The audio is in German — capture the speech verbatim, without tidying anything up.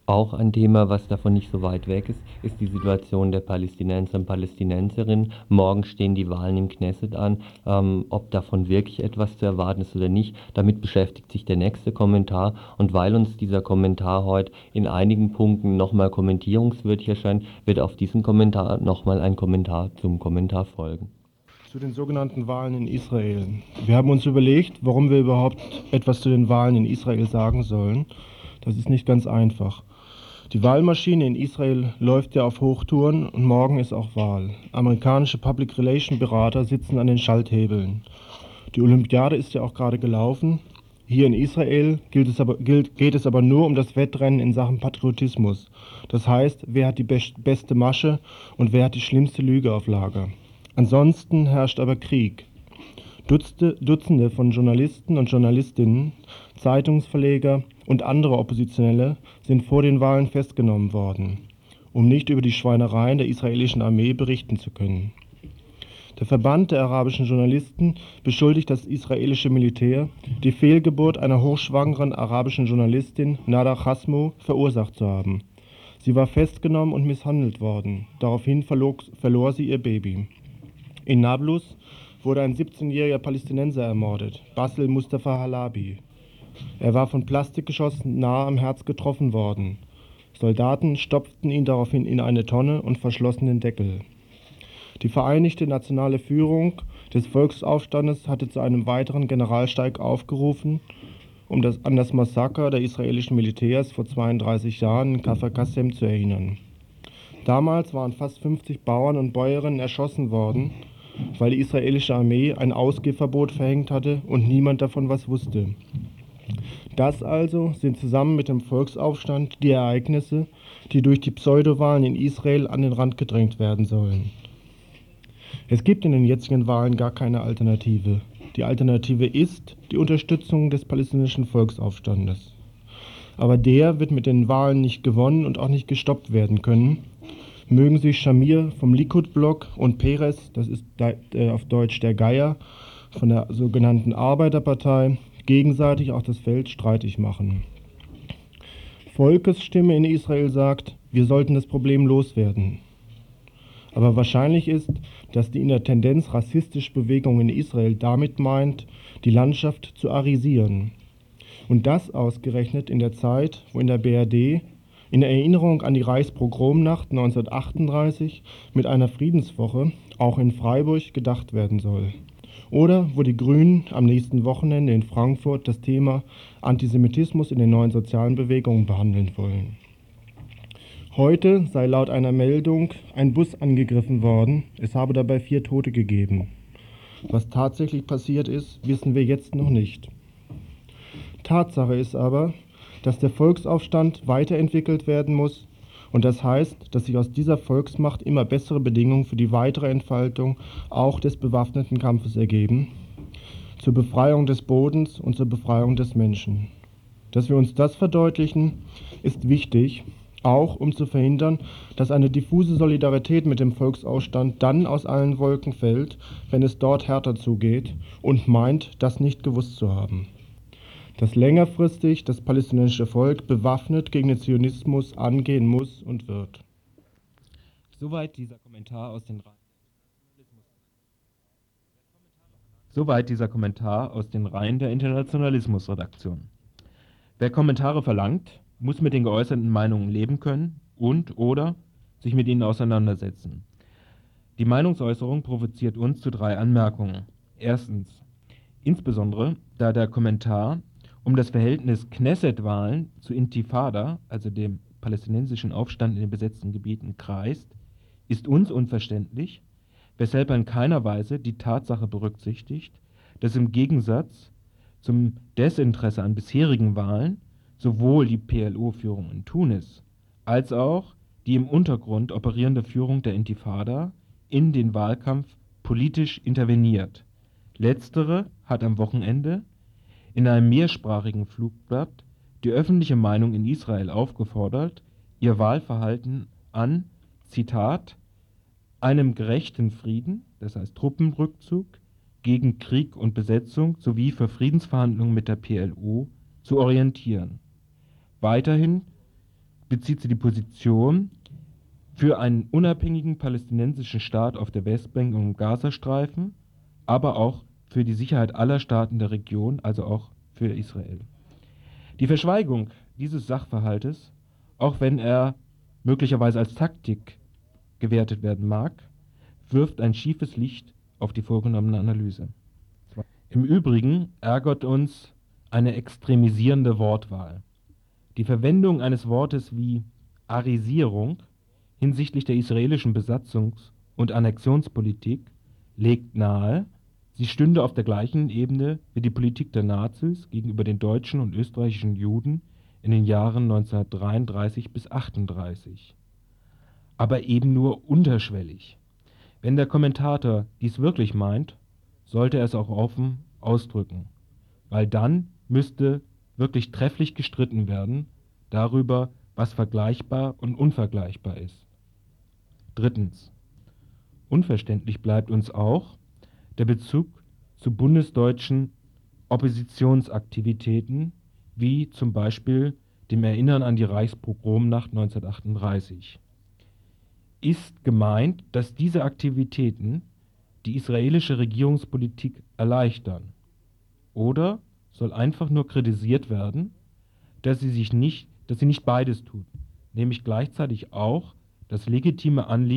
Auch ein Thema, was davon nicht so weit weg ist, ist die Situation der Palästinenser und Palästinenserinnen. Morgen stehen die Wahlen im Knesset an. Ähm, ob davon wirklich etwas zu erwarten ist oder nicht, damit beschäftigt sich der nächste Kommentar. Und weil uns dieser Kommentar heute in einigen Punkten nochmal kommentierungswürdig erscheint, wird auf diesen Kommentar nochmal ein Kommentar zum Kommentar folgen. Zu den sogenannten Wahlen in Israel. Wir haben uns überlegt, warum wir überhaupt etwas zu den Wahlen in Israel sagen sollen. Das ist nicht ganz einfach. Die Wahlmaschine in Israel läuft ja auf Hochtouren und morgen ist auch Wahl. Amerikanische Public Relation Berater sitzen an den Schalthebeln. Die Olympiade ist ja auch gerade gelaufen. Hier in Israel gilt es aber, gilt, geht es aber nur um das Wettrennen in Sachen Patriotismus. Das heißt, wer hat die best, beste Masche und wer hat die schlimmste Lüge auf Lager. Ansonsten herrscht aber Krieg. Dutzende, Dutzende von Journalisten und Journalistinnen, Zeitungsverleger und andere Oppositionelle sind vor den Wahlen festgenommen worden, um nicht über die Schweinereien der israelischen Armee berichten zu können. Der Verband der arabischen Journalisten beschuldigt das israelische Militär, die Fehlgeburt einer hochschwangeren arabischen Journalistin, Nada Khasmo, verursacht zu haben. Sie war festgenommen und misshandelt worden. Daraufhin verlor, verlor sie ihr Baby. In Nablus wurde ein siebzehnjähriger Palästinenser ermordet, Bassel Mustafa Halabi. Er war von Plastikgeschossen nahe am Herz getroffen worden. Soldaten stopften ihn daraufhin in eine Tonne und verschlossen den Deckel. Die Vereinigte Nationale Führung des Volksaufstandes hatte zu einem weiteren Generalstreik aufgerufen, um das, an das Massaker der israelischen Militärs vor zweiunddreißig Jahren in Kafr Qassem zu erinnern. Damals waren fast fünfzig Bauern und Bäuerinnen erschossen worden, weil die israelische Armee ein Ausgehverbot verhängt hatte und niemand davon was wusste. Das also sind zusammen mit dem Volksaufstand die Ereignisse, die durch die Pseudowahlen in Israel an den Rand gedrängt werden sollen. Es gibt in den jetzigen Wahlen gar keine Alternative. Die Alternative ist die Unterstützung des palästinensischen Volksaufstandes. Aber der wird mit den Wahlen nicht gewonnen und auch nicht gestoppt werden können. Mögen sich Shamir vom Likud-Block und Peres, das ist auf Deutsch der Geier, von der sogenannten Arbeiterpartei, gegenseitig auch das Feld streitig machen. Volkesstimme in Israel sagt, wir sollten das Problem loswerden. Aber wahrscheinlich ist, dass die in der Tendenz rassistische Bewegung in Israel damit meint, die Landschaft zu arisieren. Und das ausgerechnet in der Zeit, wo in der B R D in Erinnerung an die Reichspogromnacht neunzehnhundertachtunddreißig mit einer Friedenswoche auch in Freiburg gedacht werden soll. Oder wo die Grünen am nächsten Wochenende in Frankfurt das Thema Antisemitismus in den neuen sozialen Bewegungen behandeln wollen. Heute sei laut einer Meldung ein Bus angegriffen worden, es habe dabei vier Tote gegeben. Was tatsächlich passiert ist, wissen wir jetzt noch nicht. Tatsache ist aber, dass der Volksaufstand weiterentwickelt werden muss und das heißt, dass sich aus dieser Volksmacht immer bessere Bedingungen für die weitere Entfaltung auch des bewaffneten Kampfes ergeben, zur Befreiung des Bodens und zur Befreiung des Menschen. Dass wir uns das verdeutlichen, ist wichtig, auch um zu verhindern, dass eine diffuse Solidarität mit dem Volksaufstand dann aus allen Wolken fällt, wenn es dort härter zugeht und meint, das nicht gewusst zu haben. Dass längerfristig das palästinensische Volk bewaffnet gegen den Zionismus angehen muss und wird. Soweit dieser Kommentar aus den Reihen. Soweit dieser Kommentar aus den Reihen der Internationalismusredaktion. Wer Kommentare verlangt, muss mit den geäußerten Meinungen leben können und oder sich mit ihnen auseinandersetzen. Die Meinungsäußerung provoziert uns zu drei Anmerkungen. Erstens, insbesondere da der Kommentar um das Verhältnis Knesset-Wahlen zu Intifada, also dem palästinensischen Aufstand in den besetzten Gebieten, kreist, ist uns unverständlich, weshalb er in keiner Weise die Tatsache berücksichtigt, dass im Gegensatz zum Desinteresse an bisherigen Wahlen sowohl die P L O-Führung in Tunis als auch die im Untergrund operierende Führung der Intifada in den Wahlkampf politisch interveniert. Letztere hat am Wochenende in einem mehrsprachigen Flugblatt die öffentliche Meinung in Israel aufgefordert, ihr Wahlverhalten an, Zitat, einem gerechten Frieden, das heißt Truppenrückzug, gegen Krieg und Besetzung sowie für Friedensverhandlungen mit der P L O zu orientieren. Weiterhin bezieht sie die Position für einen unabhängigen palästinensischen Staat auf der Westbank und im Gazastreifen, aber auch für die Sicherheit aller Staaten der Region, also auch für Israel. Die Verschweigung dieses Sachverhaltes, auch wenn er möglicherweise als Taktik gewertet werden mag, wirft ein schiefes Licht auf die vorgenommene Analyse. Im Übrigen ärgert uns eine extremisierende Wortwahl. Die Verwendung eines Wortes wie Arisierung hinsichtlich der israelischen Besatzungs- und Annexionspolitik legt nahe, sie stünde auf der gleichen Ebene wie die Politik der Nazis gegenüber den deutschen und österreichischen Juden in den Jahren neunzehnhundertdreiunddreißig bis achtunddreißig. Aber eben nur unterschwellig. Wenn der Kommentator dies wirklich meint, sollte er es auch offen ausdrücken, weil dann müsste wirklich trefflich gestritten werden darüber, was vergleichbar und unvergleichbar ist. Drittens. Unverständlich bleibt uns auch der Bezug zu bundesdeutschen Oppositionsaktivitäten, wie zum Beispiel dem Erinnern an die Reichspogromnacht neunzehnhundertachtunddreißig. Ist gemeint, dass diese Aktivitäten die israelische Regierungspolitik erleichtern? Oder soll einfach nur kritisiert werden, dass sie sich nicht, dass sie nicht beides tut, nämlich gleichzeitig auch das legitime Anliegen